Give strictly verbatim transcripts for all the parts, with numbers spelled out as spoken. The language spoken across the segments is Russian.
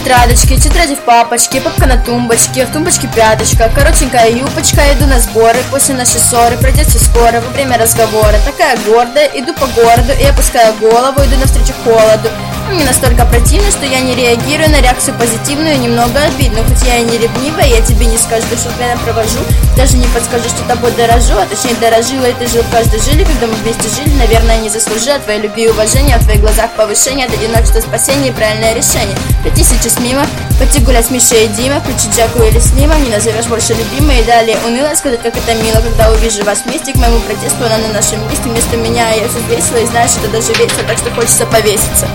тетрадочки, тетради в папочке, папка на тумбочке, в тумбочке пяточка, коротенькая юбочка, иду на сборы, после нашей ссоры пройдет все скоро, во время разговора, такая гордая, иду по городу и опускаю голову, иду навстречу холоду. Мне настолько противно, что я не реагирую на реакцию позитивную, немного обидную, хоть я и не ревнивая, я тебе не скажу, что я провожу, даже не подскажу, что тобой дорожу, а точнее дорожила, и ты жил в каждой жиле, когда мы вместе жили, наверное, не заслужила твоей любви и уважения, в твоих глазах повышение, от одиночества спасение и правильное решение. Пять тысяч мимо, пойти гулять с Мишей и Димой, включить Джаку или Слима, не назовешь больше любимой, и далее уныло сказать, как это мило, когда увижу вас вместе, к моему протесту она на нашем месте, вместо меня я все весело, и знаешь, это даже весело, так что хочется повеситься.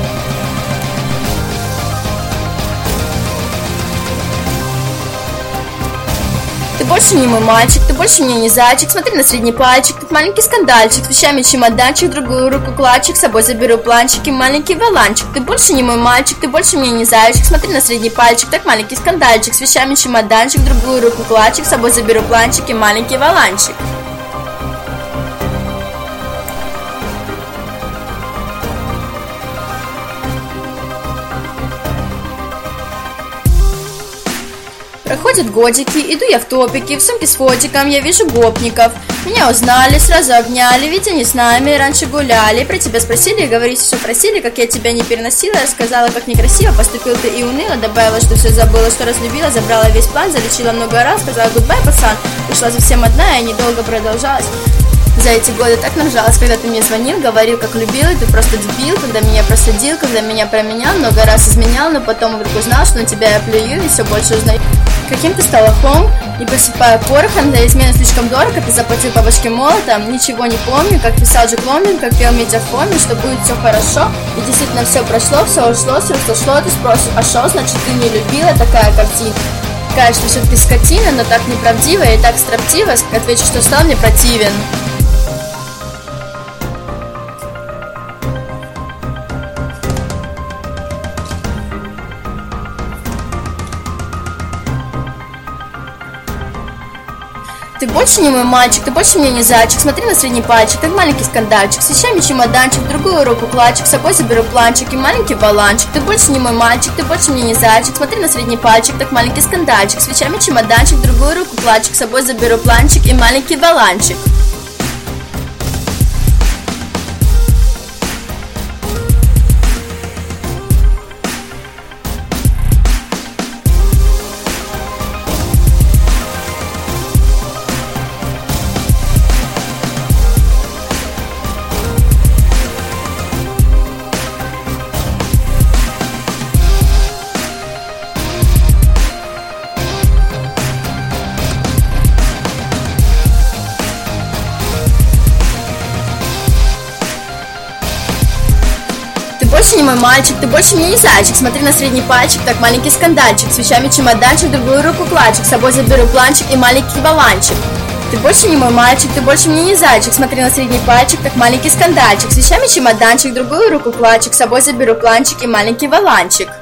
Ты больше не мой мальчик, ты больше мне не зайчик, смотри на средний пальчик, тут маленький скандальчик, с вещами чемоданчик, другую руку клатчик, с собой заберу планчик и маленький воланчик. Ты больше не мой мальчик, ты больше мне не зайчик, смотри на средний пальчик, так маленький скандальчик, с вещами чемоданчик, другую руку клатчик, с собой заберу планчик и маленький воланчик. Проходят годики, иду я в топике, в сумке с фотиком я вижу гопников. Меня узнали, сразу обняли, ведь они с нами раньше гуляли. Про тебя спросили, говорите, все просили, как я тебя не переносила. Рассказала, как некрасиво поступил ты и уныло. Добавила, что все забыла, что разлюбила, забрала весь план, залечила много раз. Сказала гудбай, пацан, ушла совсем одна, и недолго продолжалась. За эти годы так наржалась, когда ты мне звонил, говорил, как любил, и ты просто дебил, когда меня просадил, когда меня променял, много раз изменял, но потом вдруг узнал, что на тебя я плюю и все больше узнаю. Каким ты стал лохом, не посыпая порохом, для измены слишком дорого, ты заплатил по башке молотом, ничего не помню, как писал Джек Лондон, как пел Митя Фомин, что будет все хорошо, и действительно все прошло, все ушло, все сошло, ты спросишь, а шо, значит ты не любила, такая картина. Конечно, что ты скотина, но так неправдиво и так строптиво, отвечу, что стал мне противен. Ты больше не мой мальчик, ты больше мне не зайчик, смотри на средний пальчик, как маленький скандальчик, с вещами чемоданчик, другую руку клатчик, с собой заберу планчик и маленький воланчик. Ты больше не мой мальчик, ты больше мне не зайчик, смотри на средний пальчик, как маленький скандальчик, с вещами чемоданчик, другую руку клатчик, с собой заберу планчик и маленький воланчик. Ты больше не мой мальчик, ты больше мне не зайчик, смотри на средний пальчик, так маленький скандальчик, с вещами чемоданчик, другую руку клатчик, с собой заберу планчик и маленький воланчик. Ты больше не мой мальчик, ты больше мне не зайчик, смотри на средний пальчик, так маленький скандальчик, с вещами чемоданчик, другую руку клатчик, с собой заберу планчик и маленький воланчик.